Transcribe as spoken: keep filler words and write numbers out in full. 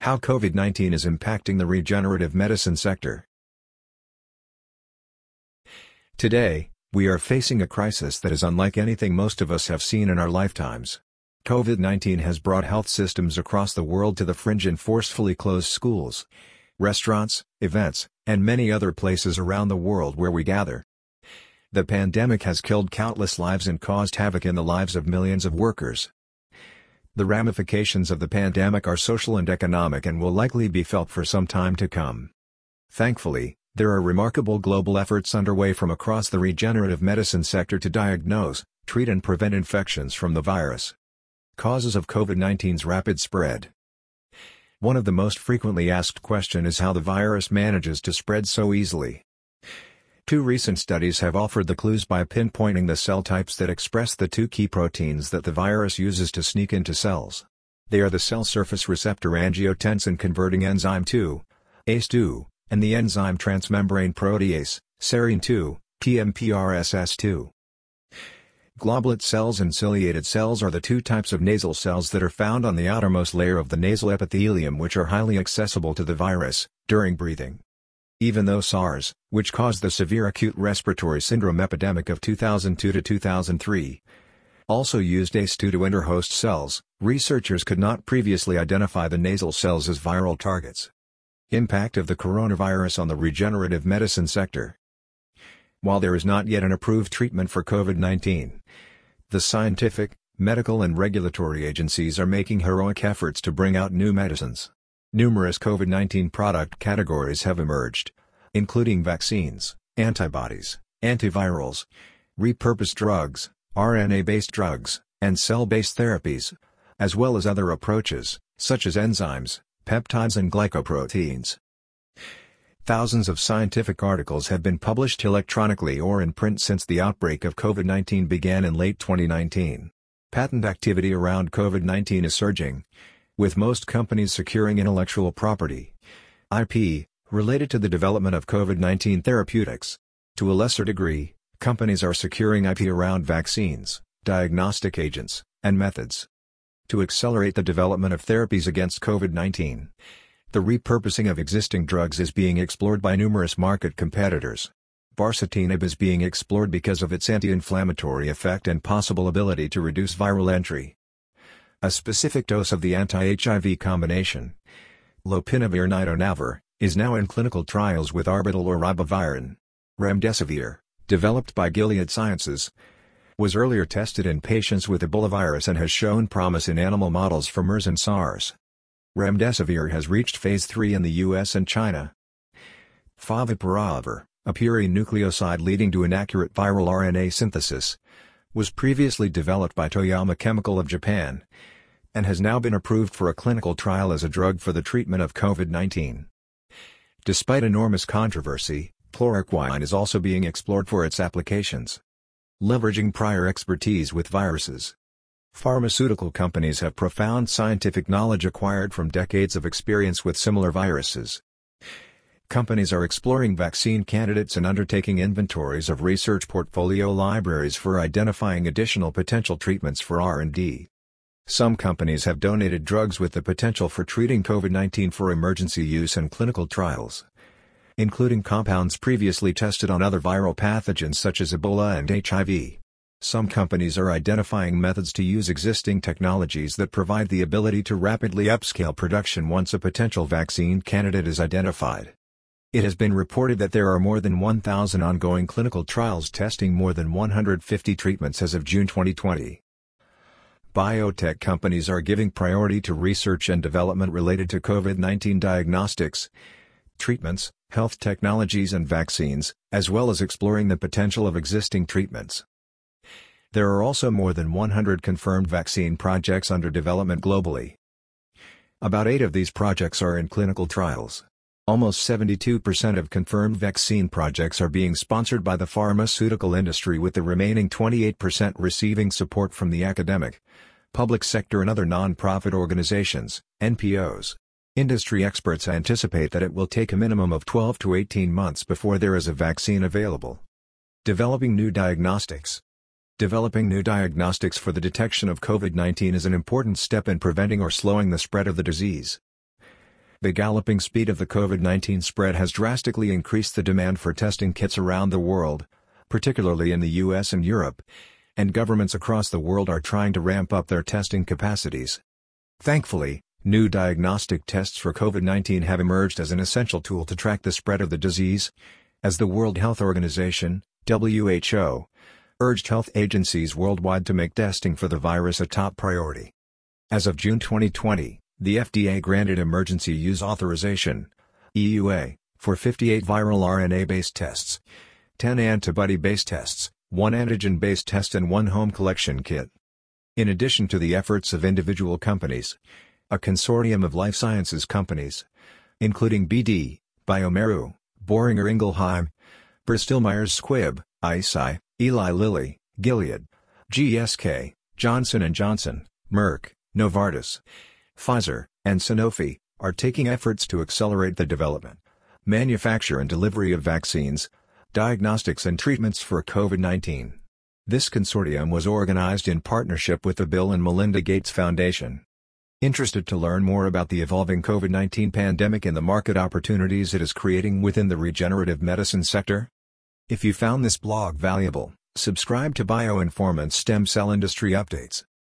How COVID nineteen is impacting the regenerative medicine sector. Today, we are facing a crisis that is unlike anything most of us have seen in our lifetimes. COVID nineteen has brought health systems across the world to the fringe and forcefully closed schools, restaurants, events, and many other places around the world where we gather. The pandemic has killed countless lives and caused havoc in the lives of millions of workers. The ramifications of the pandemic are social and economic and will likely be felt for some time to come. Thankfully, there are remarkable global efforts underway from across the regenerative medicine sector to diagnose, treat and prevent infections from the virus. Causes of COVID nineteen's rapid spread. One of the most frequently asked questions is how the virus manages to spread so easily. Two recent studies have offered the clues by pinpointing the cell types that express the two key proteins that the virus uses to sneak into cells. They are the cell surface receptor angiotensin converting enzyme two, A C E two, and the enzyme transmembrane protease, serine two, T M P R S S two. Globulate cells and ciliated cells are the two types of nasal cells that are found on the outermost layer of the nasal epithelium, which are highly accessible to the virus during breathing. Even though SARS, which caused the severe acute respiratory syndrome epidemic of two thousand two to two thousand three, also used A C E two to enter host cells, researchers could not previously identify the nasal cells as viral targets. Impact of the coronavirus on the regenerative medicine sector. While there is not yet an approved treatment for COVID nineteen, the scientific, medical and regulatory agencies are making heroic efforts to bring out new medicines. Numerous COVID nineteen product categories have emerged, including vaccines, antibodies, antivirals, repurposed drugs, R N A-based drugs, and cell-based therapies, as well as other approaches, such as enzymes, peptides and glycoproteins. Thousands of scientific articles have been published electronically or in print since the outbreak of COVID nineteen began in late twenty nineteen. Patent activity around COVID nineteen is surging, with most companies securing intellectual property, I P, related to the development of COVID nineteen therapeutics. To a lesser degree, companies are securing I P around vaccines, diagnostic agents, and methods. To accelerate the development of therapies against COVID nineteen, the repurposing of existing drugs is being explored by numerous market competitors. Baricitinib is being explored because of its anti-inflammatory effect and possible ability to reduce viral entry. A specific dose of the anti-H I V combination, lopinavir-nitonavir, is now in clinical trials with Arbutal or ribavirin. Remdesivir, developed by Gilead Sciences, was earlier tested in patients with Ebola virus and has shown promise in animal models for MERS and SARS. Remdesivir has reached phase three in the U S and China. Favipiravir, a purine nucleoside leading to inaccurate viral R N A synthesis, was previously developed by Toyama Chemical of Japan, and has now been approved for a clinical trial as a drug for the treatment of COVID nineteen. Despite enormous controversy, chloroquine is also being explored for its applications. Leveraging prior expertise with viruses. Pharmaceutical companies have profound scientific knowledge acquired from decades of experience with similar viruses. Companies are exploring vaccine candidates and undertaking inventories of research portfolio libraries for identifying additional potential treatments for R and D. Some companies have donated drugs with the potential for treating COVID nineteen for emergency use and clinical trials, including compounds previously tested on other viral pathogens such as Ebola and H I V. Some companies are identifying methods to use existing technologies that provide the ability to rapidly upscale production once a potential vaccine candidate is identified. It has been reported that there are more than one thousand ongoing clinical trials testing more than one hundred fifty treatments as of June twenty twenty. Biotech companies are giving priority to research and development related to COVID nineteen diagnostics, treatments, health technologies and vaccines, as well as exploring the potential of existing treatments. There are also more than one hundred confirmed vaccine projects under development globally. About eight of these projects are in clinical trials. Almost seventy-two percent of confirmed vaccine projects are being sponsored by the pharmaceutical industry, with the remaining twenty-eight percent receiving support from the academic, public sector and other non-profit organizations, N P Os. Industry experts anticipate that it will take a minimum of twelve to eighteen months before there is a vaccine available. Developing new diagnostics. Developing new diagnostics for the detection of COVID nineteen is an important step in preventing or slowing the spread of the disease. The galloping speed of the COVID nineteen spread has drastically increased the demand for testing kits around the world, particularly in the U S and Europe, and governments across the world are trying to ramp up their testing capacities. Thankfully, new diagnostic tests for COVID nineteen have emerged as an essential tool to track the spread of the disease, as the World Health Organization, W H O, urged health agencies worldwide to make testing for the virus a top priority. As of June twenty twenty, the F D A granted Emergency Use Authorization (E U A) for fifty-eight viral R N A-based tests, ten antibody-based tests, one antigen-based test and one home collection kit. In addition to the efforts of individual companies, a consortium of life sciences companies, including B D, bioMérieux, Boehringer Ingelheim, Bristol Myers Squibb, Eisai, Eli Lilly, Gilead, G S K, Johnson and Johnson, Merck, Novartis, Pfizer, and Sanofi, are taking efforts to accelerate the development, manufacture and delivery of vaccines, diagnostics and treatments for COVID nineteen. This consortium was organized in partnership with the Bill and Melinda Gates Foundation. Interested to learn more about the evolving COVID nineteen pandemic and the market opportunities it is creating within the regenerative medicine sector? If you found this blog valuable, subscribe to BioInformant's Stem Cell Industry Updates.